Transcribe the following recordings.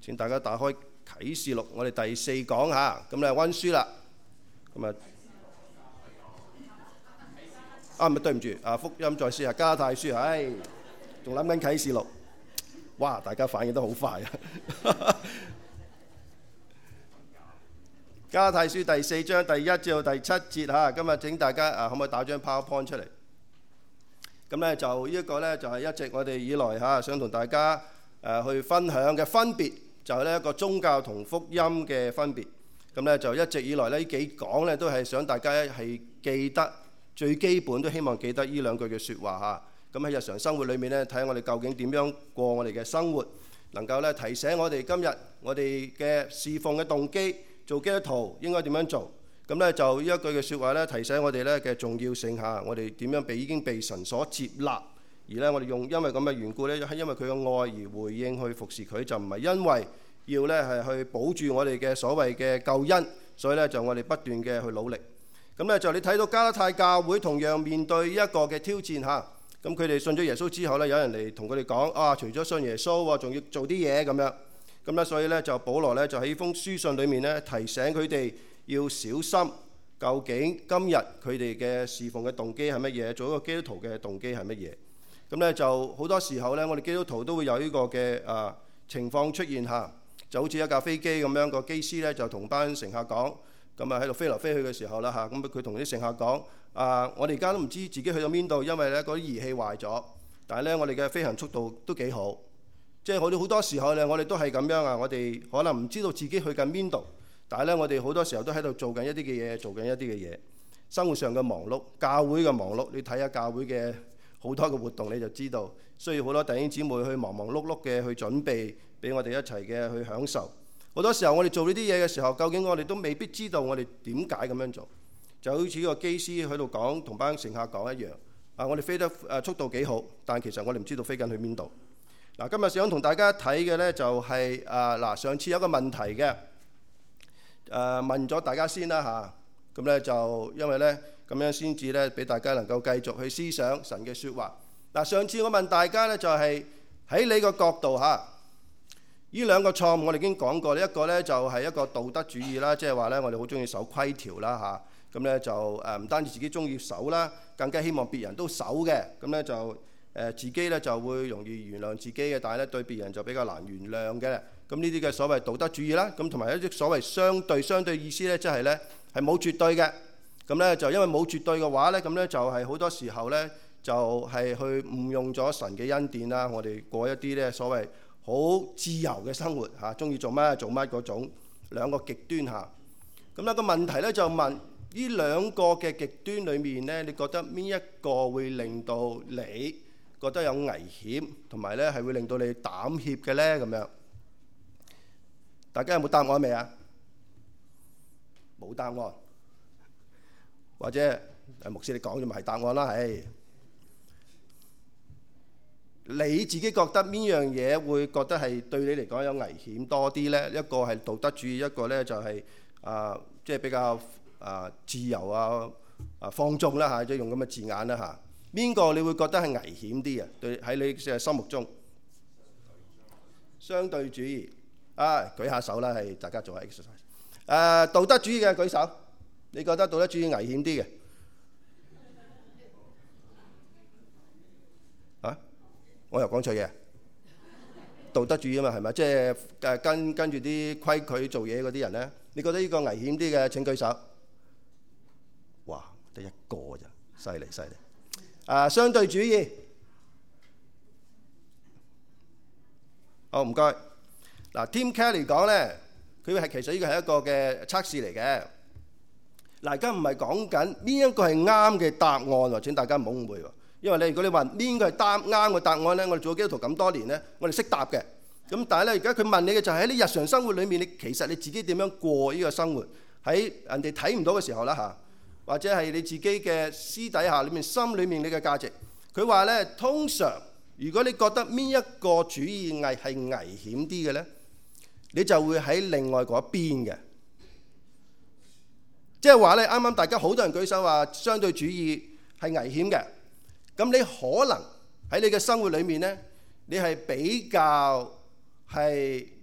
請大家打開啟示錄，我哋第4講嚇，咁咧温書啦。咁唔係對唔住，福音再試下加拉太書，仲諗緊啟示錄。哇！大家反應得好快啊！加拉太書第4章第1至到第7節嚇，今日請大家可唔可以打張 PowerPoint 出嚟？咁咧就呢一個咧就係一直我哋以來想同大家去分享嘅分別，就係呢一個宗教同福音嘅分別。咁咧就一直以來呢幾講咧都係想大家係記得最基本，都希望記得呢2句嘅説話嚇。咁喺日常生活裏面咧，睇下我哋究竟點樣過我哋嘅生活，能夠咧提醒我哋今日我哋嘅侍奉嘅動機，做基督徒應該點樣做。咁咧就呢一句嘅説話咧，提醒我哋咧嘅重要性嚇，我哋點樣已經被神所接納，而咧我哋因為咁嘅緣故咧，係因為佢嘅愛而回應去服侍佢，就唔係因為要咧係去保住我哋嘅所謂嘅救恩，所以咧就我哋不斷嘅去努力。咁咧就你睇到加拉太教會同樣面對一個嘅挑戰嚇。咁佢哋信咗耶穌之後咧，有人嚟同佢哋講除咗信耶穌，仲要做啲嘢咁樣。咁咧所以咧就保羅咧就喺呢封書信裏面咧提醒佢哋要小心，究竟今日佢哋嘅侍奉嘅動機係乜嘢，做一個基督徒嘅動機係乜嘢。咁咧就好多時候咧，我哋基督徒都會有呢個嘅情況出現嚇，就好似一架飛機咁樣，個機師咧就同班乘客講，咁喺度飛來飛去嘅時候啦嚇，咁佢同啲乘客講。我哋而家都唔知自己去到邊度，因為咧嗰啲儀器壞咗。但係咧，我哋嘅飛行速度都幾好。即係我哋好多時候咧，我哋都係咁樣我哋可能唔知道自己去緊邊度，但係咧，我哋好多時候都喺度做緊一啲嘅嘢，做緊一啲嘅嘢。生活上嘅忙碌，教會嘅忙碌，你睇下教會嘅好多嘅活動，你就知道需要好多弟兄姊妹去忙忙碌碌嘅去準備，俾我哋一齊嘅去享受。好多時候我哋做呢啲嘢嘅時候，究竟我哋都未必知道我哋點解咁樣做。就好似個機師喺度講，同班乘客講一樣。我哋飛得速度幾好，但其實我哋唔知道飛緊去邊度。今日想同大家睇嘅呢，就係上次有一個問題嘅，問咗大家先啦嚇。咁呢就因為呢，咁樣先至呢，俾大家能夠繼續去思想神嘅説話。上次我問大家呢，就係喺你個角度嚇，呢2個錯誤我哋已經講過。一個呢，就係一個道德主義啦，即係話呢，我哋好中意守規條啦嚇。咁咧就唔單止自己中意守啦，更加希望別人都守嘅。咁咧就自己咧就會容易原諒自己嘅，但係咧對別人就比較難原諒嘅。咁呢啲嘅所謂道德主義啦，咁同埋一啲所謂相對意思咧，即係咧係冇絕對嘅。咁咧就因為冇絕對嘅話咧，咁咧就係好多時候咧就係去誤用咗神嘅恩典啦。我哋過一啲咧所謂好自由嘅生活嚇，中意做乜做乜嗰種2個極端嚇。咁咧個問題咧就問。呢2個嘅極端裏面呢，你覺得邊一個會令到你覺得有危險，同埋呢係會令到你膽怯嘅呢？咁樣，大家有冇答案未啊？冇答案，或者牧師你講咗咪係答案啦？係你自己覺得邊樣嘢會覺得係對你嚟講有危險多啲呢？一個係道德主義，一個呢就係即係比較。自由放縱啦嚇，即係用咁嘅字眼啦嚇。邊個你會覺得係危險啲啊？對，喺你嘅心目中，相對主義舉下手啦，係大家做下 exercise。道德主義嘅舉手，你覺得道德主義危險啲嘅？我又講錯嘢。道德主義啊嘛係咪？即係跟住啲規矩做嘢嗰啲人咧，你覺得呢個危險啲嘅？請舉手。哇，得1個咋，犀利犀利。相對主義，好唔該。Tim Keller 講咧，佢其實呢個係一個嘅測試嚟嘅。而家唔係講緊邊一個係啱嘅答案喎，請大家唔好誤會喎。因為如果你話邊個係啱嘅答案咧，我哋做基督徒咁多年咧，我哋識答嘅。咁但係咧，而家佢問你嘅就係喺你日常生活裏面，其實你自己點樣過呢個生活？喺人哋睇唔到嘅時候啦嚇。或者係你自己嘅私底下裏面、心裏面你嘅價值，佢話咧，通常如果你覺得邊一個主義係危險啲嘅咧，你就會喺另外嗰邊嘅。即係話咧，啱啱大家好多人舉手話相對主義係危險嘅，咁你可能喺你嘅生活裏面咧，你係比較係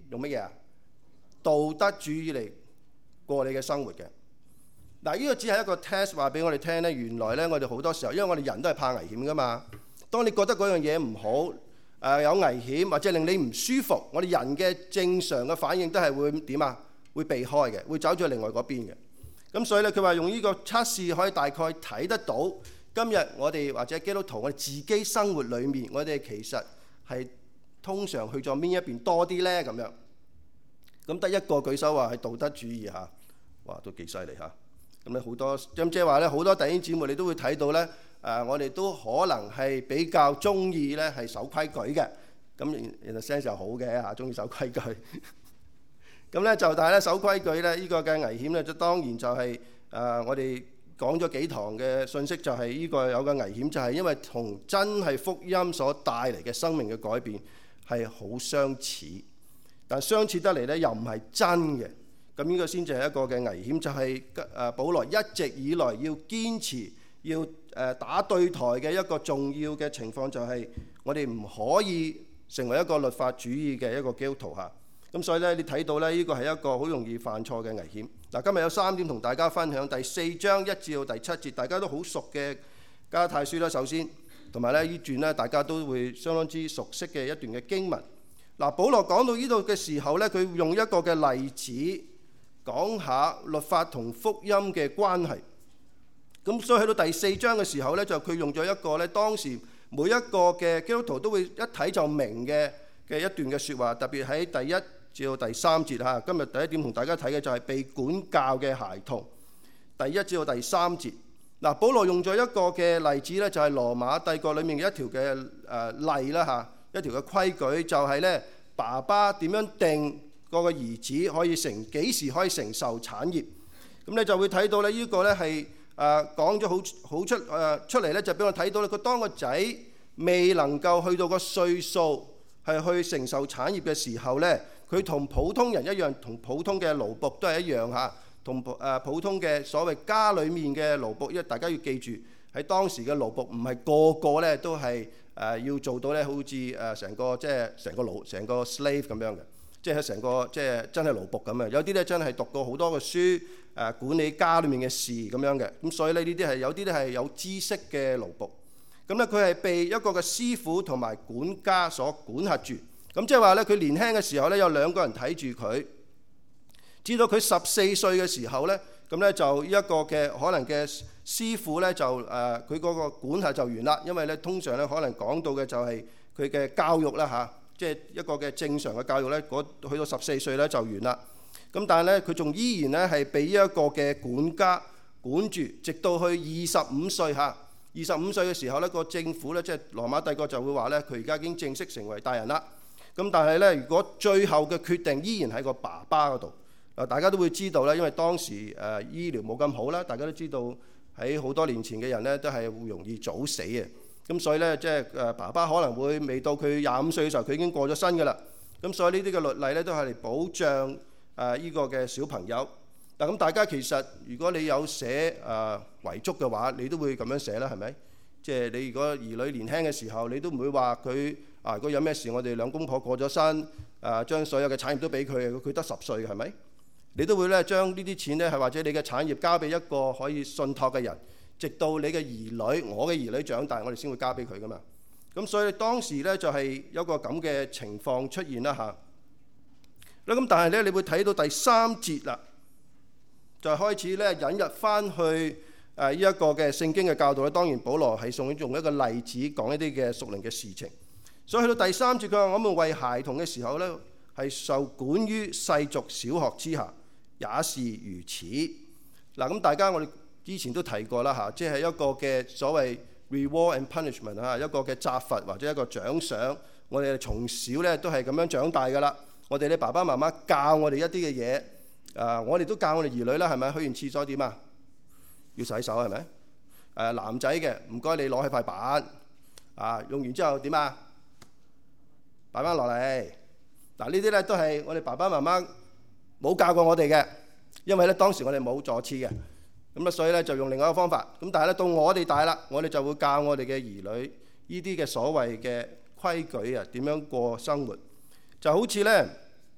用乜嘢啊？道德主義嚟過你嘅生活嘅。嗱，呢個只係一個 test 話俾我哋聽咧。原來咧，我哋好多時候，因為我哋人都係怕危險噶嘛。當你覺得嗰樣嘢唔好，有危險或者令你唔舒服，我哋人嘅正常嘅反應都係會點啊？會避開嘅，會走咗另外嗰邊嘅。咁所以咧，佢話用呢個測試可以大概睇得到，今日我哋或者基督徒我哋自己生活裡面，我哋其實係通常去咗邊一邊多啲咧咁樣。咁得一個舉手話係道德主義嚇，哇都幾犀利嚇。咁咧好多咁即係話咧，好多弟兄姊妹你都會睇到咧，我哋都可能係比較中意咧係守規矩嘅。咁人哋 sense 就好嘅嚇，中意守規矩。咁咧就但係咧守規矩咧，呢個嘅危險咧，就當然就係我哋講咗幾堂嘅信息，就係呢個有個危險，就係因為同真係福音所帶嚟嘅生命嘅改變係好相似，但相似得嚟咧又唔係真嘅。咁呢個先至係一個嘅危險，就係保羅一直以來要堅持要打對台嘅一個重要嘅情況，就係我哋唔可以成為一個律法主義嘅一個基督徒嚇。咁所以咧，你睇到咧，呢個係一個好容易犯錯嘅危險。嗱，今日有3點同大家分享。第4章1至到第7節，大家都好熟嘅加拉太書啦。首先，同埋咧呢段咧，大家都會相當之熟悉嘅一段嘅經文。嗱，保羅講到呢度嘅時候咧，佢用一個嘅例子講下律法同福音嘅關係。咁所以去到第4章嘅時候咧，就佢用咗一個咧當時每一個嘅基督徒都會一睇就明嘅一段嘅説話，特別喺第1至到第3節嚇。今日第一點同大家睇嘅就係被管教嘅孩童，第1至到第3節。嗱，保羅用咗一個嘅例子咧，就係羅馬帝國裡面嘅一條嘅例啦嚇，一條嘅規矩，就係咧爸爸點樣定個兒子可以幾時可以承受產業。咁你就會睇到咧，呢個咧係講咗好出嚟咧，就俾我睇到咧，佢當個仔未能夠去到個歲數係去承受產業嘅時候咧，佢同普通人一樣，同普通嘅奴僕都係一樣嚇，同普通嘅所謂家裡面嘅奴僕，因為大家要記住喺當時嘅奴僕唔係個個咧都係要做到咧，好似成個即係成個 slave 咁樣嘅，即係成個即係真係奴僕咁樣。有啲咧真係讀過好多嘅書，管理家裡面嘅事咁樣嘅。咁所以咧呢啲係有啲咧係有知識嘅奴僕。咁咧佢係被一個嘅師傅同埋管家所管轄住。咁即係話咧，佢年輕嘅時候咧，有2個人睇住佢，至到佢14歲嘅時候咧，咁咧就一個嘅可能嘅師傅咧就佢嗰個管轄就完啦。因為咧通常咧可能講到嘅就係佢嘅教育啦嚇，即係一個嘅正常嘅教育咧，去到14歲咧就完啦。咁但係咧佢仲依然咧係被一個嘅管家管住，直到去25歲嚇。25歲嘅時候咧，個政府咧即係羅馬帝國就會話咧，佢而家已經正式成為大人啦。咁但係咧，如果最後嘅決定依然喺個爸爸嗰度，大家都會知道咧，因為當時醫療冇咁好啦，大家都知道喺好多年前嘅人咧都係會容易早死嘅。咁所以咧，即係爸爸可能會未到佢25歲嘅時候，佢已經過咗身㗎啦。咁所以呢啲嘅律例咧都係嚟保障呢個嘅小朋友。嗱，咁大家其實如果你有寫遺囑嘅話，你都會咁樣寫啦，係咪？即係你如果兒女年輕嘅時候，你都唔會話佢如果有咩事，我哋2公婆過咗身，將所有嘅產業都俾佢，佢得10歲嘅，係咪？你都會咧將呢啲錢咧係或者你嘅產業交俾一個可以信託嘅人，直到你嘅兒女，我嘅兒女長大，我哋先會交俾佢噶嘛。咁所以當時咧就係有個咁嘅情況出現啦嚇。咁但係咧，你會睇到第3節啦。就開始咧引入翻去呢一個嘅聖經嘅教導咧。當然，保羅係用一個例子講一啲嘅屬靈嘅事情。所以去到第3節，佢話：我們為孩童嘅時候咧，係受管於世俗小學之下，也是如此。嗱，咁大家我哋之前都提過啦嚇，即係一個嘅所謂 reward and punishment 啊，一個嘅責罰或者一個獎賞。我哋從小咧都係咁樣長大㗎啦。我哋咧爸爸媽媽教我哋一啲嘅嘢。我哋都教我哋兒女啦，係咪？去完廁所點啊？要洗手係咪？男仔嘅唔該你攞起塊板，用完之後點啊？擺翻落嚟。嗱，呢啲咧都係我哋爸爸媽媽冇教過我哋嘅，因為咧當時我哋冇坐廁嘅，咁啊所以咧就用另外一個方法。咁但係咧到我哋大啦，我哋就會教我哋嘅兒女呢啲嘅所謂嘅規矩啊，點樣過生活，就好似咧。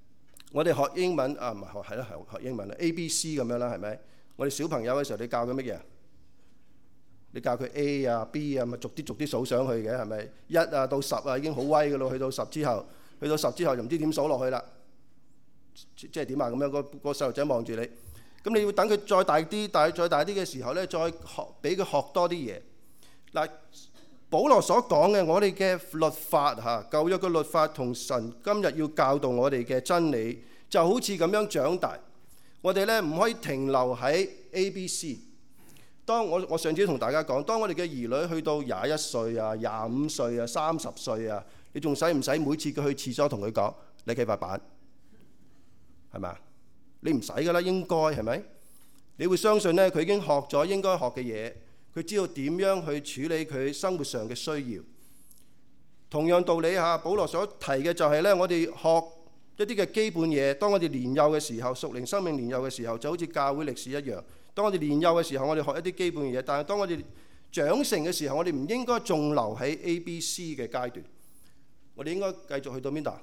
我哋學英文唔係學英文啦 ABC 咁樣啦，係咪？我哋小朋友嘅時候，你教佢乜嘢？你教佢 A 啊 B 啊，咪逐啲數上去嘅，係咪？1到10已經好威㗎咯，去到10之後就唔知點數落去啦。即係點啊？咁樣個細路仔望住你，咁你要等佢再大啲嘅時候呢，再俾佢學多啲嘢。嗱，保羅所講嘅我哋嘅律法舊約嘅律法同神今日要教導我哋嘅真理，就好似咁樣長大。我哋呢唔可以停留喺 ABC。當我上次同大家講，當我哋嘅兒女去到21歲啊、25歲啊、30歲啊，你仲使唔使每次佢去廁所同佢講你企塊板？係咪啊？你唔使噶啦，應該係咪？你會相信呢，佢已經學咗應該學嘅嘢，佢知道點樣去處理佢生活上嘅需要。同樣道理保羅所提嘅就係呢，我哋學一啲嘅基本嘢。當我哋年幼嘅時候，屬靈生命年幼嘅時候，就好似教會歷史一樣。當我哋年幼嘅時候，我哋學一啲基本嘢。但係當我哋長成嘅時候，我哋唔應該仲留喺 ABC 嘅階段。我哋應該繼續去到邊度？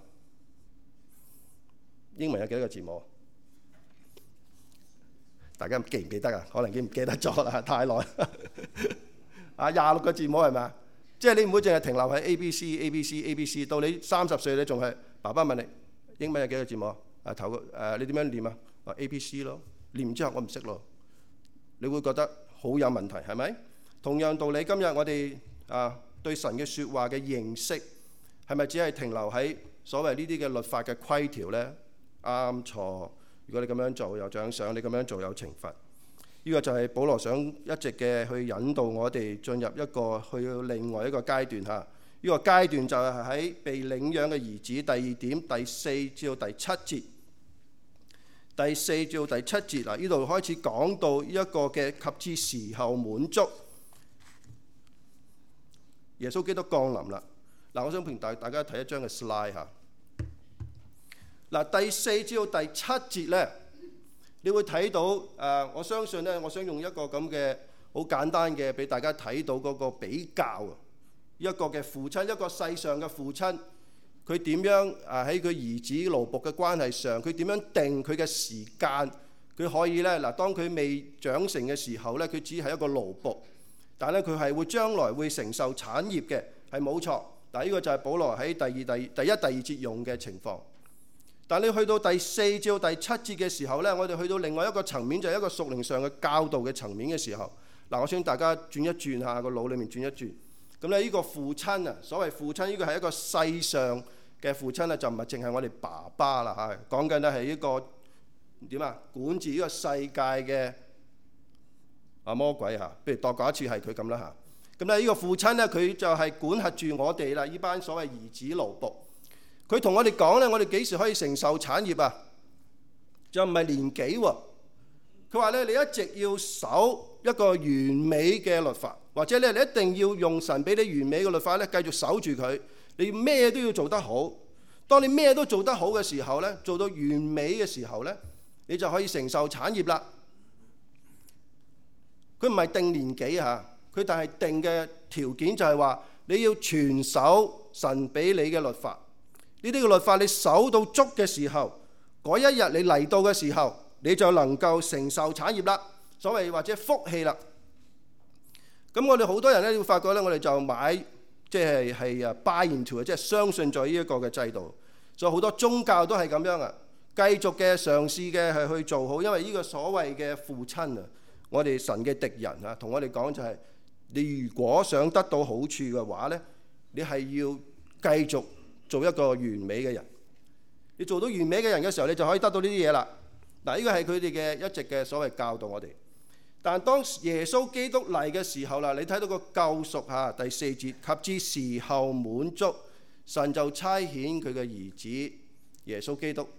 英文有幾多個字母？大家記唔記得啊？可能已經唔記得咗啦，太耐。26個字母係咪啊？即係你唔會淨係停留喺 ABC。到你30歲，你仲係爸爸問你英文有幾個字母啊？你點樣念啊？ABC 咯。念之後我唔識咯。你會覺得好有問題，係咪？同樣道理，今日我哋對神嘅説話嘅認識係咪只係停留喺所謂呢啲嘅律法嘅規條呢？啱錯，如果你咁樣做有獎賞，你咁樣做有懲罰。呢個就係保羅想一直嘅去引導我哋進入一個去到另外一個階段。呢個階段就係喺被領養嘅兒子第2點第4至到第7節。第4至到第7節嗱，呢度開始講到一個嘅及至時候滿足，耶穌基督降臨啦。嗱，我想同大家睇一張嘅 slide 嚇。嗱，第4至到第7節呢，你會睇到我相信呢，我想用一個咁嘅好簡單嘅俾大家睇到嗰個比較。一個嘅父親，一個世上嘅父親，佢點樣喺佢兒子奴僕嘅關係上，佢點樣定佢嘅時間？佢可以呢，嗱，當佢未長成嘅時候呢，佢只係一個奴僕，但係呢，佢係會將來會承受產業嘅，係冇錯。但係呢個就係保羅喺第一、第二節用嘅情況。但你去到第4至到第7節嘅時候呢，我哋去到另外一個層面，就係一個屬靈上嘅教導嘅層面嘅時候。嗱，我想大家轉一轉下個腦裏面轉一轉。咁呢個父親啊，所謂父親呢個係一個世上嘅父親啊，就唔係淨係我哋爸爸啦嚇。講緊呢係一個點啊，管治呢個世界嘅魔鬼嚇。譬如度過一次係佢咁啦嚇。咁呢個父親呢，佢就係管轄住我哋啦，呢班所謂兒子奴僕。佢同我哋講呢，我哋幾時可以承受產業啊？就唔係年紀喎。佢話咧，你一直要守一個完美嘅律法，或者咧你一定要用神俾你完美嘅律法咧，繼續守住佢。你咩都要做得好。當你咩都做得好嘅時候咧，做到完美嘅時候咧，你就可以承受產業啦。佢唔係定年紀嚇，佢但係定嘅條件就係話你要全守神俾你嘅律法。呢啲嘅律法你守到足嘅時候，嗰一日你嚟到嘅時候，你就能夠承受產業啦，所謂或者福氣啦。咁我哋好多人咧會發覺咧，我哋就買即係buy into，即係相信咗呢一個嘅制度。所以好多宗教都係咁樣啊，繼續嘅嘗試嘅係去做好，因為呢個所謂嘅父親啊，我哋神嘅敵人啊，同我哋講就係你如果想得到好處嘅話咧，你係要繼續做一個完美嘅人。你做到完美嘅人嘅時候，你就可以得到呢啲嘢啦。嗱，呢個係佢哋嘅一直嘅所謂教導我哋。但當耶穌基督嚟嘅時候啦，你睇到個救贖嚇第4節，及至時候滿足，神就差遣佢嘅兒子耶穌基督，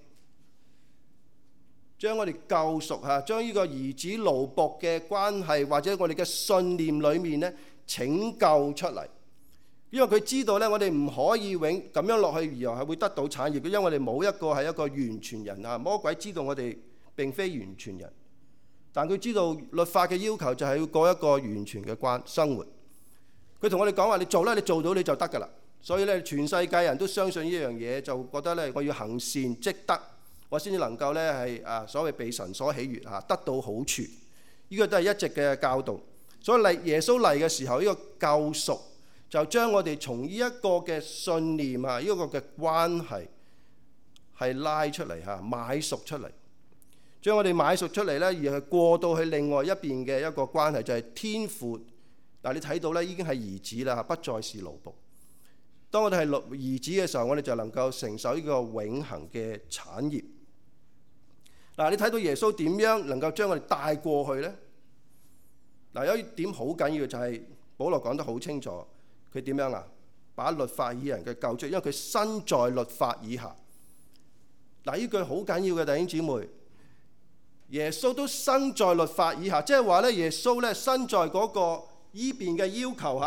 將我哋救贖嚇，將呢個兒子奴僕嘅關係或者我哋嘅信念裏面咧拯救出嚟。因為佢知道咧，我哋唔可以咁樣落去，而係會得到產業嘅，因為我哋冇一個係一個完全人啊。魔鬼知道我哋並非完全人，但佢知道律法嘅要求就係要過一個完全嘅生活。佢同我哋講話，你做啦，你做到你就得㗎啦。所以咧，全世界人都相信呢樣嘢，就覺得咧，我要行善積德我先至能夠咧係所謂被神所喜悅得到好處。呢個都係一直嘅教導。所以耶穌嚟嘅時候，呢個救贖就將我哋從呢一個嘅信念呢個嘅關係係拉出嚟買贖出嚟，將我哋買贖出嚟咧，而係過到去另外一邊嘅一個關係，就係天父。嗱，你睇到咧，已經係兒子啦，不再是奴僕。當我哋係兒子嘅時候，我哋就能夠承受呢個永恆嘅產業。嗱，你睇到耶穌點樣能夠將我哋帶過去呢？嗱，有一點好緊要就係保羅講得好清楚，佢點樣把律法以人嘅救出，因為佢身在律法以下。嗱，呢句好緊要嘅，弟兄姊妹，耶穌都身在律法以下，即係話咧，耶穌咧身在嗰個依邊嘅要求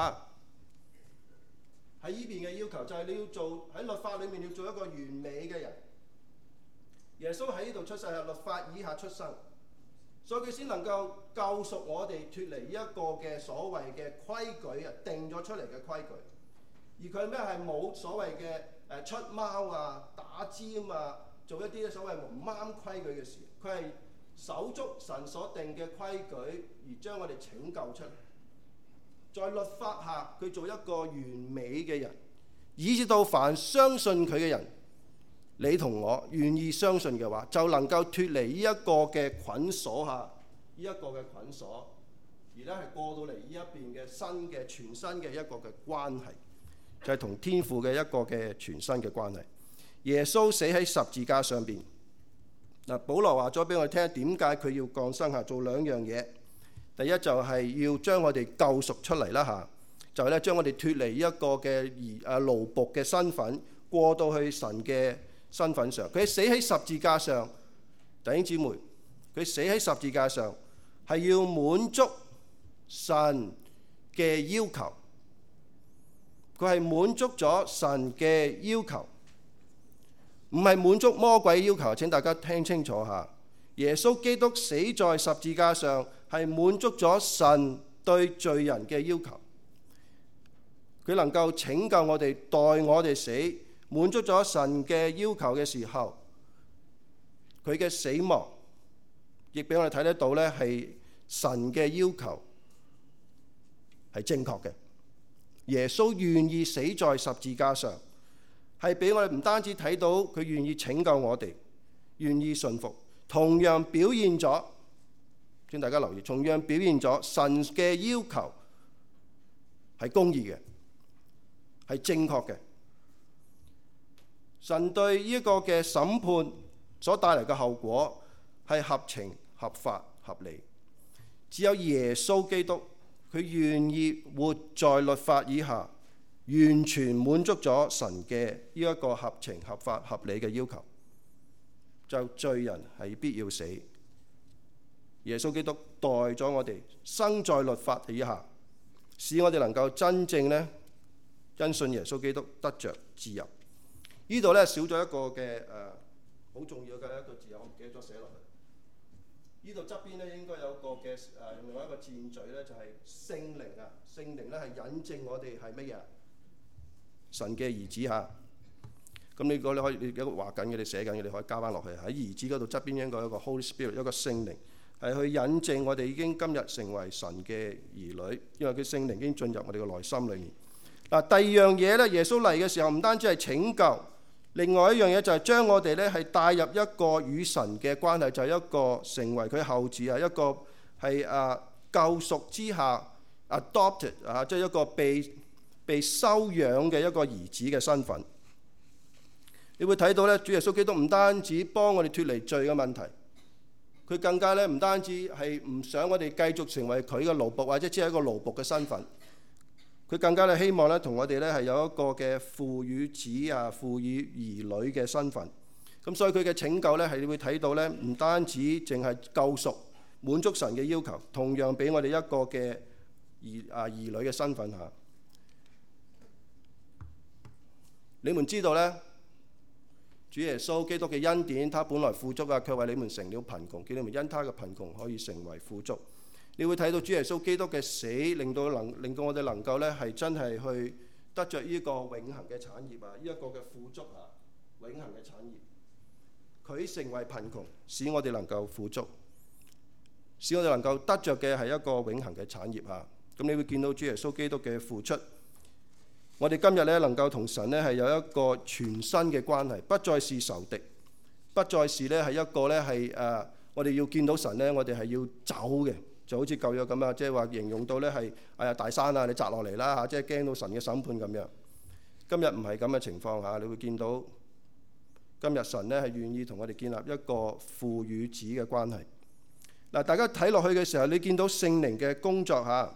喺依邊嘅要求就係你要做喺律法裏面要做一個完美嘅人。耶穌喺呢度出世，係律法以下出生，所以佢先能夠救贖我哋脫離呢一個嘅所謂嘅規矩定咗出嚟嘅規矩。而佢咩係冇所謂嘅出貓打尖做一啲所謂唔啱規矩嘅事。佢係守足神所定嘅規矩，而將我哋拯救出嚟。在律法下，佢做一個完美嘅人，以至到凡相信佢嘅人，你同我願意相信嘅話，就能夠脫離呢一個嘅捆鎖呢一個嘅捆鎖，而咧係過到嚟呢一邊嘅新嘅全新嘅一個嘅關係，就係同天父嘅一個嘅全新嘅關係。耶穌死喺十字架上邊。嗱，保羅話咗俾我哋聽，點解佢要降生做兩樣嘢。第一就係要將我哋救贖出嚟啦就係咧將我哋脫離一個嘅奴僕嘅身份，過到去神嘅身份上。佢死喺十字架上，弟兄姊妹，佢死喺十字架上係要滿足神嘅要求，佢係滿足咗神嘅要求，唔係滿足魔鬼要求。請大家聽清楚耶穌基督死在十字架上係滿足咗神對罪人嘅要求，佢能夠拯救我哋，代我哋死，滿足咗神嘅要求嘅時候，佢嘅死亡亦俾我哋睇得到咧，係神嘅要求係正確嘅。耶穌願意死在十字架上，係俾我哋唔單止睇到佢願意拯救我哋，願意順服，同樣表現咗，請大家留意，同樣表現咗神嘅要求係公義嘅，係正確嘅。神對呢一個嘅審判所帶嚟嘅後果係合情、合法、合理。只有耶穌基督，佢願意活在律法以下，完全滿足咗神嘅呢一個合情、合法、合理嘅要求。就罪人係必要死，耶穌基督代咗我哋生在律法以下，使我哋能夠真正咧因信耶穌基督得着自由。呢度咧少咗一個嘅好重要嘅一個字，我唔記得咗寫落去。呢度側邊咧應該有個嘅另外一個箭嘴咧，就係聖靈聖靈咧係引證我哋係乜嘢？神嘅兒子咁如果你可以，你有個畫緊嘅，你寫緊嘅，你可以加翻落去。喺兒子嗰度側邊應該有一個 Holy Spirit， 一個聖靈係去引證我哋已經今日成為神嘅兒女，因為佢聖靈已經進入我哋嘅內心裏面。嗱，第二樣嘢咧，耶穌嚟嘅時候唔單止係拯救，另外一樣嘢就係將我哋咧係帶入一個與神嘅關係，就係一個成為佢後子一個係救贖之下 adopted 即係一個被收養嘅一個兒子嘅身份。你會睇到咧，主耶穌基督唔單止幫我哋脫離罪嘅問題，佢更加咧唔單止係唔想我哋繼續成為佢嘅奴僕，或者只係一個奴僕嘅身份，佢更加咧希望咧同我哋咧係有一個嘅父與子父與兒女嘅身份。咁所以佢嘅拯救咧係你會睇到咧，唔單止淨係救贖滿足神嘅要求，同樣俾我哋一個嘅兒女嘅身份你們知道咧，主耶穌基督嘅恩典，他本來富足卻為你們成了貧窮，叫你們因他嘅貧窮可以成為富足。你會睇到主耶穌基督嘅死，令到我哋能夠咧係真係去得着呢個永恆嘅產業呢一個嘅富足永恆嘅產業。 佢成為貧窮，使我哋能夠富足，使我哋能夠得着嘅係一個永恆嘅產業嚇。咁你會見到主耶穌基督嘅付出，我哋今日咧能夠同神咧係有一個全新嘅關係，不再是仇敵，不再是咧係一個咧係我哋要見到神咧，我哋係要走嘅，就好似舊約咁啊，即係話形容到咧係大山啊，你擲落嚟啦嚇，即係驚到神嘅審判咁樣。今日唔係咁嘅情況嚇，你會見到今日神咧係願意同我哋建立一個父與子嘅關係。嗱，大家睇落去嘅時候，你見到聖靈嘅工作嚇。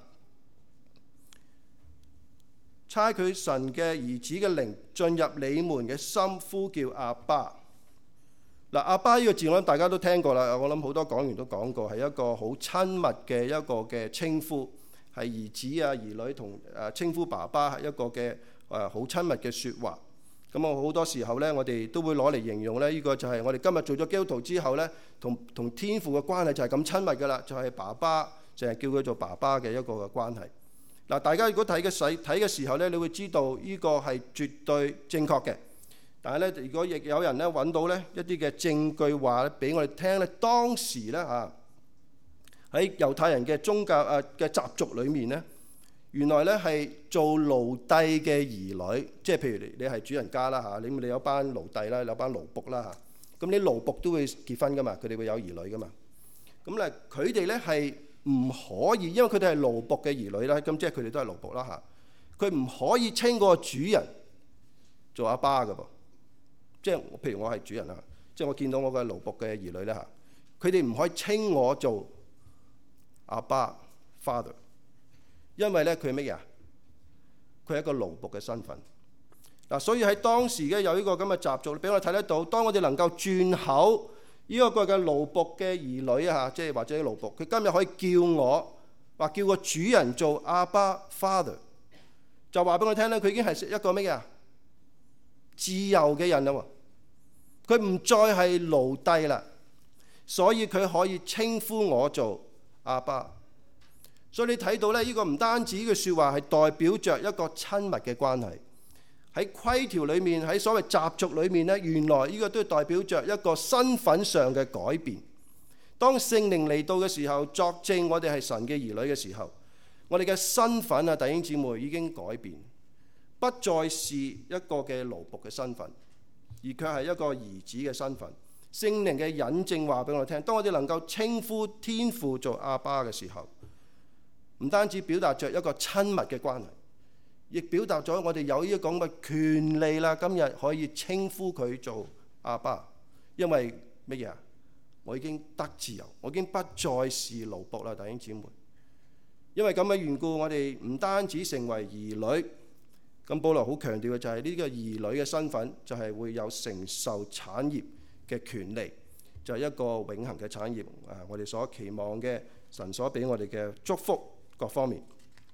差佢神嘅兒子嘅靈進入你們嘅心，呼叫阿爸。嗱，阿爸呢個字我諗大家都聽過啦，我諗好多講員都講過，係一個好親密嘅一個嘅稱呼，係兒子啊兒女同稱呼爸爸係一個嘅好親密嘅説話。咁我好多時候呢，我哋都會攞嚟形容呢，呢個就係我哋今日做咗基督徒之後呢，同天父嘅關係就係咁親密噶啦，就係爸爸，淨係叫佢做爸爸嘅一個嘅關係。嗱，大家如果睇嘅時候咧，你會知道呢個係絕對正確嘅。但係咧，如果亦有人咧揾到咧一啲嘅證據話咧，俾我哋聽咧，當時咧喺猶太人嘅宗教嘅習俗裏面咧，原來咧係做奴隸嘅兒女，即係譬如你係主人家啦嚇，你有班奴隸啦，有班奴僕啦嚇，咁你奴僕都會結婚噶嘛，佢哋會有兒女噶嘛。咁咧，佢哋咧係唔可以，因為佢哋係奴僕嘅兒女啦，咁即係佢哋都係奴僕啦嚇。佢唔可以稱嗰個主人做阿爸㗎噃，即係譬如我係主人啦，即係我見到我嘅奴僕嘅兒女咧嚇，佢哋唔可以稱我做阿爸 father， 因為咧佢係乜嘢啊？佢係一個奴僕嘅身份。嗱，所以喺當時嘅有呢個咁嘅習俗，俾我哋睇得到，當我哋能夠轉口。呢個嘅奴僕嘅兒女啊，即係或者奴僕，佢今日可以叫我話叫個主人做阿爸 father， 就話俾我聽咧，佢已經係一個乜嘢自由嘅人啦喎，佢唔再係奴隸啦，所以佢可以稱呼我做阿爸。所以你睇到咧，呢個唔單止呢句説話係代表着一個親密嘅關係。喺規條裏面，喺所謂習俗裏面咧，原來呢個都係代表着一個身份上嘅改變。當聖靈嚟到嘅時候，作證我哋係神嘅兒女嘅時候，我哋嘅身份啊，弟兄姊妹已經改變，不再是一個嘅奴僕嘅身份，而卻係一個兒子嘅身份。聖靈嘅引證話俾我哋聽，當我哋能夠稱呼天父做阿爸嘅時候，唔單止表達着一個親密嘅關係，亦表達咗我哋有呢一個咁嘅權利啦。今日可以稱呼佢做阿爸，因為乜嘢啊？我已經得自由，我已經不再是奴僕啦，弟兄姊妹。因為咁嘅緣故，我哋唔單止成為兒女，咁保羅好強調嘅就係呢個兒女嘅身份，就係會有承受產業嘅權利，就係一個永恆嘅產業。我哋所期望嘅神所俾我哋嘅祝福各方面。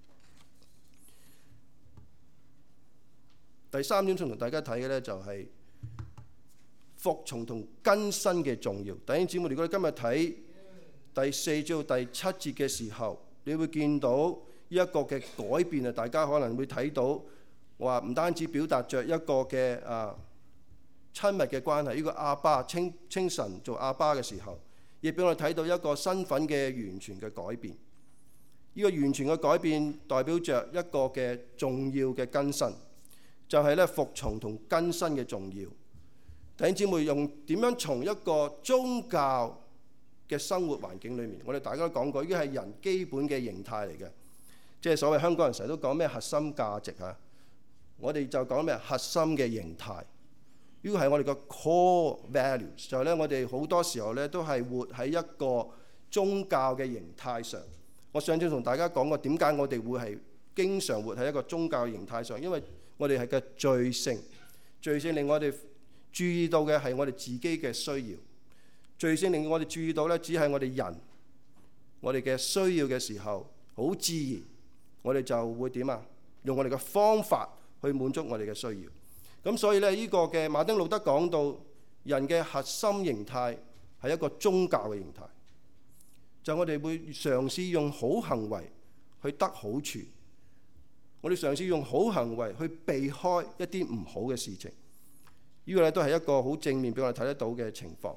第三點想同大家睇嘅呢，就係服從同更新嘅重要。弟兄姊妹，如果你今日睇第4至到第7節嘅時候，你會見到呢一個嘅改變啊！大家可能會睇到，話唔單止表達着一個嘅親密嘅關係，呢個阿爸稱神做阿爸嘅時候，亦俾我哋睇到一個身份嘅完全嘅改變。呢個完全嘅改變代表着一個嘅重要嘅更新。就係咧服從同更新嘅重要。弟兄姊妹，用點樣從一個宗教嘅生活環境裏面，我哋大家都講過，呢個係人基本嘅形態嚟嘅，即係所謂香港人成日都講咩核心價值啊，我哋就講咩核心嘅形態。呢個係我哋個 core values， 就係咧我哋好多時候咧都係活喺一個宗教嘅形態上。我上次同大家講過點解我哋會係經常活喺一個宗教嘅形態上，因為我哋係嘅罪性令我哋注意到嘅係我哋自己嘅需要。罪性令我哋注意到咧，只係我哋人，我哋嘅需要嘅時候，好自然，我哋就會點啊？用我哋嘅方法去滿足我哋嘅需要。咁所以咧，呢個嘅馬丁路德講到，人嘅核心形態係一個宗教嘅形態，就我哋會嘗試用好行為去得好處。我哋嘗試用好行為去避開一啲唔好嘅事情， 呢個咧都係一個好正面俾我哋睇得到嘅情況。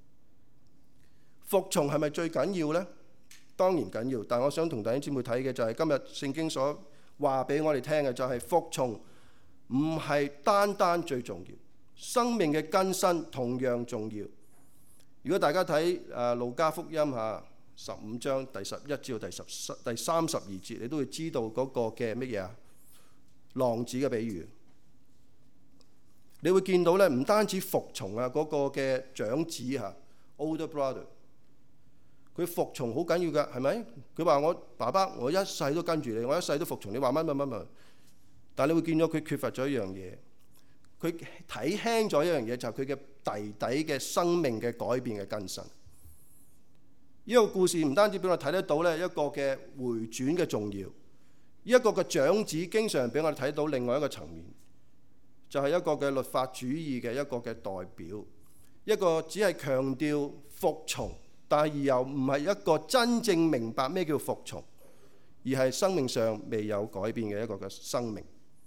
服從係咪最緊要呢？當然緊要，但我想同弟兄姊妹睇嘅就係今日聖經所話俾我哋聽嘅，就係服從唔係單單最重要，生命嘅更新同樣重要。如果大家睇路加福音15章第11至到第32節，你都會知道嗰個嘅乜嘢啊？浪子嘅比喻，你會見到咧，唔單止服從嗰個嘅長子older brother， 佢服從好緊要㗎，係咪？佢話我爸爸，我一世都跟住你，我一世都服從你話乜乜乜乜。但係你會見到佢缺乏咗一樣嘢，佢睇輕咗一樣嘢，就係佢嘅弟弟嘅生命嘅改變嘅更新。呢個故事唔單止俾我睇得到咧一個嘅回轉嘅重要，一個嘅長子經常俾我哋睇到另外一個層面，就係一個嘅律法主義嘅一個嘅代表，一個只係強調服從，但係又唔係一個真正明白咩叫服從，而係生命上未有改變嘅一個嘅生命。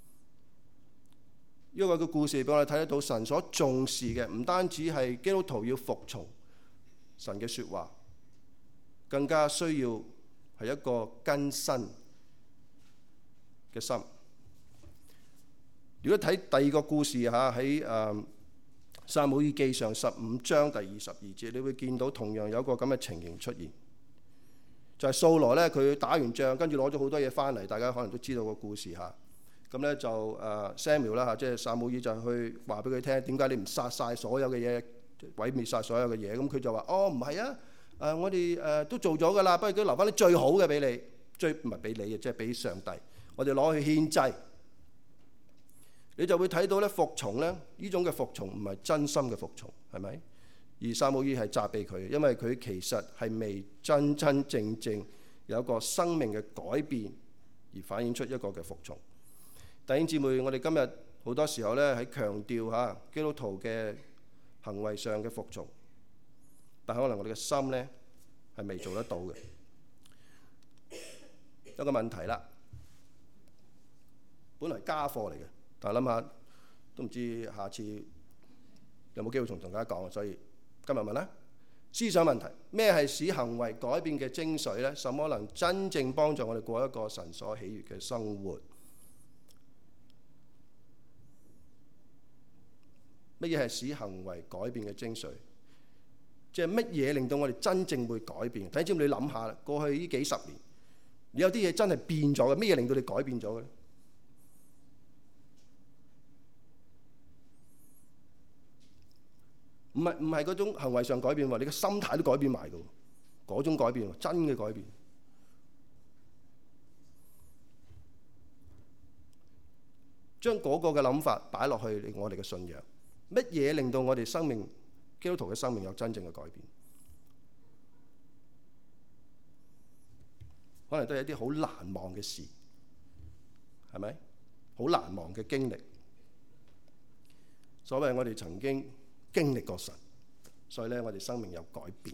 呢個嘅故事俾我哋睇得到神所重視嘅唔單止係基督徒要服從神嘅說話，更加需要係一個更新嘅心。如果睇第二個故事喺撒母耳記上15章第22節，你會見到同樣有一個咁嘅情形出現，就係掃羅咧，佢打完仗，跟住攞咗好多嘢翻嚟，大家可能都知道個故事嚇。咁咧就Samuel 啦，即係撒母耳就去話俾佢聽，點解你唔殺晒所有嘅嘢，毀滅晒所有嘅嘢？咁佢就話：哦，唔係啊，我哋都做咗噶啦，不過佢留翻啲最好嘅俾你，唔係俾你嘅，即係俾上帝，我哋攞去獻祭。你就會睇到咧，服從咧呢種嘅服從唔係真心嘅服從，係咪？而撒母耳係責備佢，因為佢其實係未真真正正有一個生命嘅改變，而反映出一個嘅服從。弟兄姊妹，我哋今日好多時候咧喺強調基督徒嘅行為上嘅服從，但可能我哋嘅心咧係未做得到嘅。一個問題啦，本來家課嚟嘅，但係諗下都唔知下次有冇機會同大家講，所以今日問啦。思想問題，咩係使行為改變嘅精髓咧？什麼能真正幫助我哋過一個神所喜悅嘅生活？乜嘢係使行為改變嘅精髓？即係乜嘢令到我哋真正會改變？睇住你諗下啦，過去呢幾十年，你有啲嘢真係變咗嘅，乜嘢令到你改變咗嘅咧？唔係嗰種行為上改變喎，你嘅心態都改變埋嘅喎，嗰種改變，真嘅改變。將嗰個嘅諗法擺落去我哋嘅信仰。乜嘢令到我哋生命基督徒嘅生命有真正嘅改變？可能都係一啲好難忘嘅事，係咪？好難忘嘅經歷。所謂我哋曾經經歷過神，所以咧我哋生命有改變。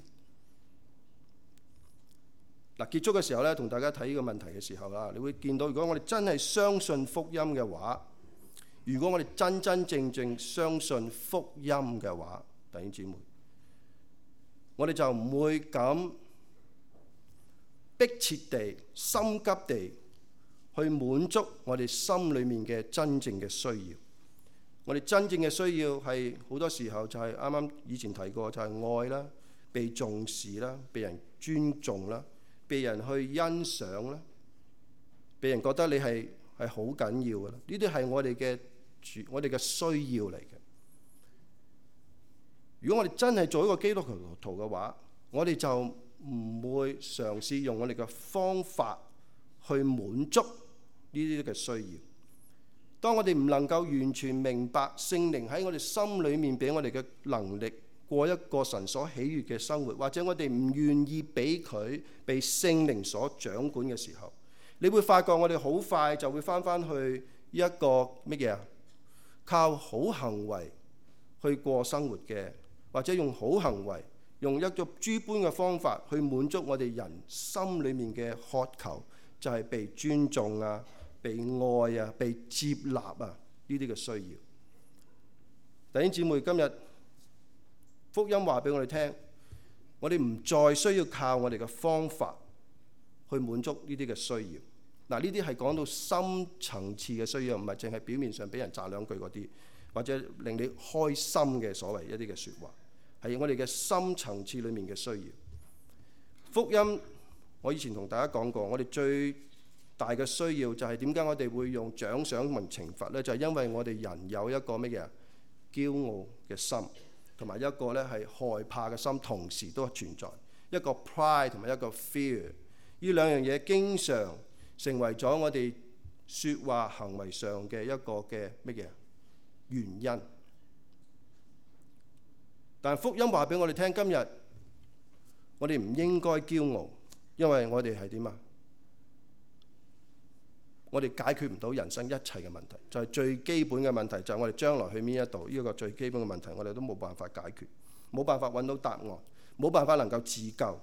嗱，結束嘅時候咧，同大家睇呢個問題嘅時候啦，你會見到，如果我哋真係相信福音嘅話，如果我哋真真正正相信福音嘅話，弟兄姊妹，我哋就唔會咁迫切地、心急地去滿足我哋心裏面嘅真正嘅需要。我哋真正嘅需要係好多時候就係啱啱以前提過，就係愛啦、被重視啦、被人尊重啦、被人去欣賞啦、被人覺得你係好緊要嘅啦。呢啲係我哋嘅需要嚟嘅。如果我哋真係做一個基督徒嘅話，我哋就唔會嘗試用我哋嘅方法去滿足呢啲嘅需要。當我哋唔能夠完全明白聖靈喺我哋心裏面俾我哋嘅能力，過一個神所喜悅嘅生活，或者我哋唔願意俾佢被聖靈所掌管嘅時候，你會發覺我哋好快就會翻去一個乜嘢啊？靠好行為去過生活嘅，或者用好行為，用一個諸般嘅方法去滿足我哋人心裏面嘅渴求，就係被尊重啊、被愛啊、被接納啊呢啲嘅需要。 弟兄姊妹，今日福音話俾我哋聽，我哋唔再需要靠我哋嘅方法去滿足呢啲嘅需要。嗱，呢啲係講到深層次嘅需要，唔係淨係表面上俾人讚兩句嗰啲，或者令你開心嘅所謂一啲嘅説話，係我哋嘅深層次裡面嘅需要。福音我以前同大家講過，我哋最大嘅需要就係點解我哋會用獎賞同懲罰呢？就係因為我哋人有一個乜嘢？驕傲嘅心，同埋一個咧係害怕嘅心，同時都存在一個 pride 同埋一個 fear。呢兩樣嘢經常成為咗我哋説話行為上嘅一個嘅乜嘢原因。但福音話俾我哋聽，今日我哋唔應該驕傲，因為我哋係點啊？我哋解決唔到人生一切嘅問題，就係最基本嘅問題，就係我哋將來去邊一度，呢個最基本嘅問題，我哋都冇辦法解決，冇辦法揾到答案，冇辦法能夠自救。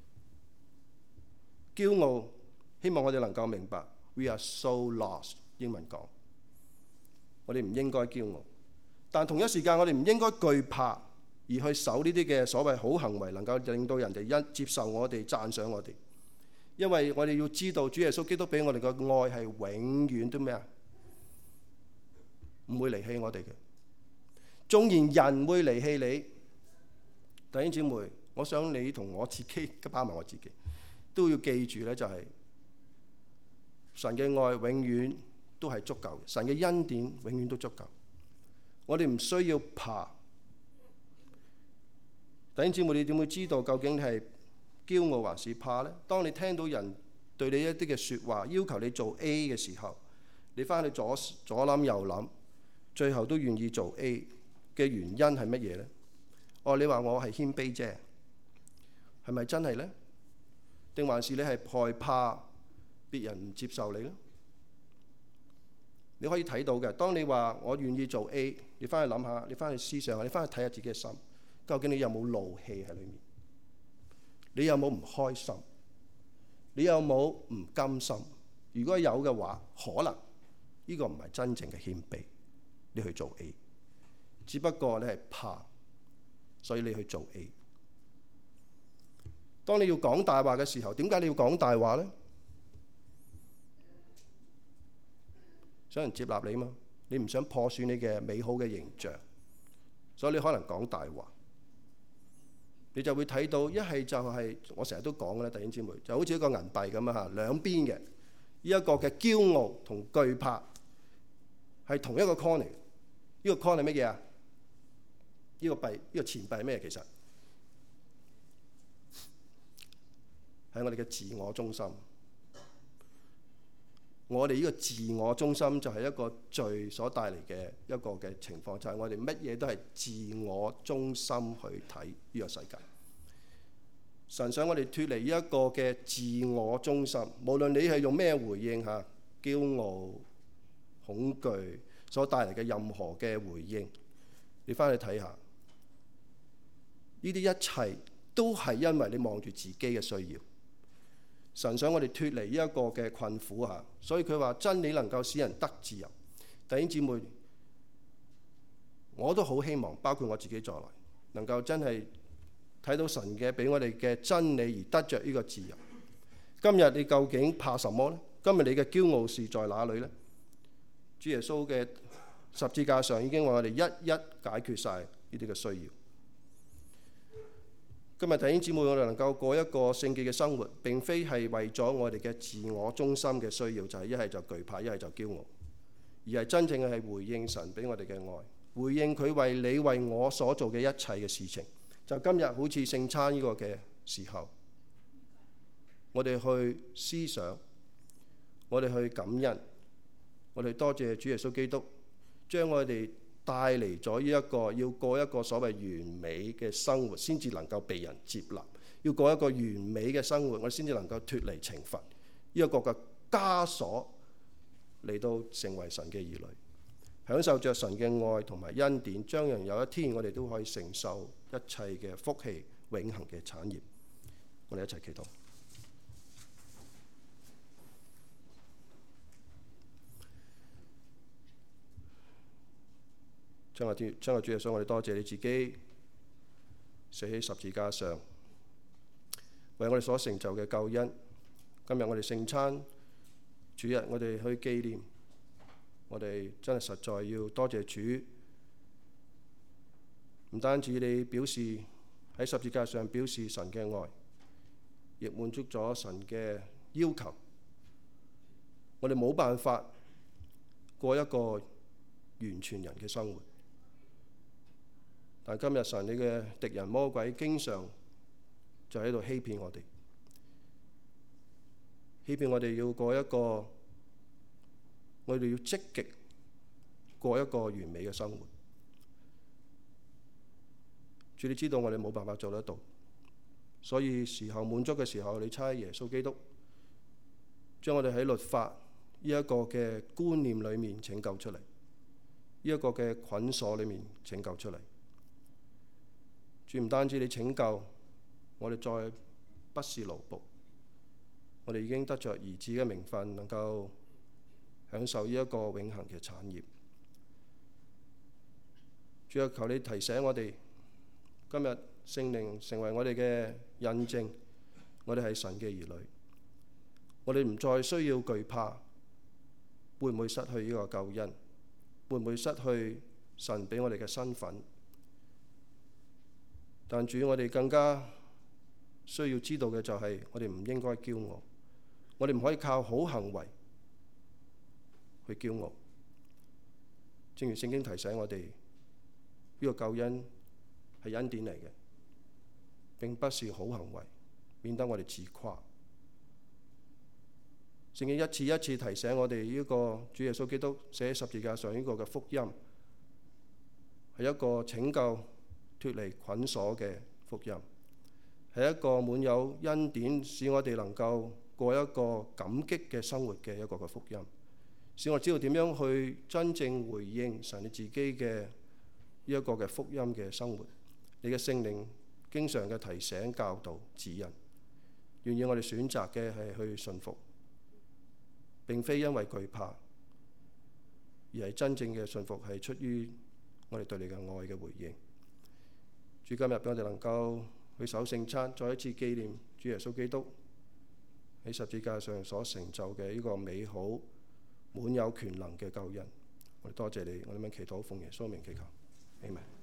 驕傲，希望我哋能夠明白 ，We are so lost。英文講，我哋唔應該驕傲，但同一時間我哋唔應該懼怕，而去守呢啲嘅所謂好行為，能夠令到人哋接受我哋、讚賞我哋。因為我哋要知道，主耶穌基督俾我哋嘅愛係永遠都咩啊？唔會離棄我哋嘅。縱然人會離棄你，弟兄姊妹，我想你同我自己，包埋我自己，都要記住咧，就係神嘅愛永遠都係足夠嘅，神嘅恩典永遠都足夠。我哋唔需要怕。弟兄姊妹，你點會知道究竟係驕傲還是怕呢？當你聽到人對你一啲嘅説話，要求你做 A 嘅時候，你翻去左諗右諗，最後都願意做 A 嘅原因係乜嘢呢？你話我係謙卑啫，係咪真係呢？定還是你係害怕別人唔接受你呢？你可以睇到嘅，當你話我願意做 A， 你翻去諗下，你翻去思想下，你翻去睇下自己嘅心，究竟你有冇怒氣喺裏面？你有冇唔開心？你有冇唔甘心？如果有嘅話，可能呢個唔係真正嘅謙卑，你去做 A， 只不過你係怕，所以你去做 A。當你要講大話嘅時候，點解你要講大話呢？想人接納你嘛？你唔想破損你嘅美好嘅形象，所以你可能講大話。你就會睇到一係就係我成日都講嘅啦，弟兄姊妹，就好似一個銀幣咁啊嚇，兩邊嘅呢一個嘅驕傲同懼怕係同一個 coin 嚟。呢個 coin 係乜嘢啊？呢個幣，呢個錢幣係咩？其實係我哋嘅自我中心。我哋呢個自我中心就係一個罪所帶嚟嘅一個嘅情況，就係我哋乜嘢都係自我中心去睇呢個世界。神想我哋脫離呢一個嘅自我中心，無論你係用咩回應嚇，驕傲、恐懼所帶嚟嘅任何嘅回應，你翻去睇下，呢啲一切都係因為你望住自己嘅需要。神想我哋脫離呢一個嘅困苦嚇，所以佢話真理能夠使人得自由。弟兄姊妹，我都好希望，包括我自己在內，能夠真係睇到神嘅俾我哋嘅真理而得着呢個自由。今日你究竟怕什麼呢？今日你嘅驕傲是在哪裏呢？主耶穌嘅十字架上已經為我哋一一解決晒呢啲嘅需要。今日弟兄姊妹，我哋能夠過一個聖潔嘅生活，並非係為咗我哋嘅自我中心嘅需要，就係一係就懼怕，一係就驕傲，而係真正嘅係回應神俾我哋嘅愛，回應佢為你為我所做嘅一切嘅事情。就今日好似聖餐呢個嘅時候，我哋去思想，我哋去感恩，我哋多謝主耶穌基督將我哋帶嚟咗呢一個要過一個所謂完美嘅生活，先至能夠被人接納；要過一個完美嘅生活，我哋先至能夠脫離懲罰呢一個嘅枷鎖，嚟到成為神嘅兒女，享受着神嘅愛同埋恩典，將來有一天我哋都可以承受一切嘅福氣、永恆嘅產業。我哋一齊祈禱。 親愛的主耶穌，我哋多謝你自己死喺十字架上，為我哋所成就嘅救恩。今日我哋聖餐主日，我哋去紀念，我哋真係實在要多謝主。唔單止你表示喺十字架上表示神嘅愛，亦滿足咗神嘅要求。我哋冇辦法過一個完全人嘅生活，但今日神你嘅敵人魔鬼經常就喺度欺騙我哋，欺騙我哋要過一個，我哋要積極過一個完美嘅生活。主，你知道我哋冇辦法做得到，所以時候滿足嘅時候，你差耶穌基督將我哋喺律法呢一個嘅觀念裏面拯救出嚟，呢一個嘅捆鎖裏面拯救出嚟。主，唔單止你拯救我哋，再不是奴僕，我哋已經得着兒子嘅名分，能夠享受呢一個永恆嘅產業。主啊，求你提醒我哋，今日聖靈成為我哋嘅印證，我哋係神嘅兒女，我哋唔再需要懼怕會唔會失去呢個救恩，會唔會失去神俾我哋嘅身份。但主，我哋更加需要知道嘅就係，我哋唔應該驕傲，我哋唔可以靠好行為去驕傲。正如聖經提醒我哋，呢個救恩係恩典嚟嘅，並不是好行為，免得我哋自誇。聖經一次一次提醒我哋，呢個主耶穌基督寫喺十字架上呢個嘅福音，係一個拯救脫離捆鎖嘅福音，係一個滿有恩典，使我哋能夠過一個感激嘅生活嘅一個嘅福音，使我知道點樣去真正回應神你自己嘅呢一個嘅福音嘅生活。你嘅聖靈經常嘅提醒、教導、指引，願意我哋選擇嘅係去順服，並非因為懼怕，而係真正嘅順服係出於我哋對你嘅愛嘅回應。主，今日俾我哋能夠去守聖餐，再一次紀念主耶穌基督喺十字架上所成就嘅呢個美好、滿有權能嘅救恩。我哋多謝你，我哋咁樣祈禱，奉耶穌名祈求，阿們。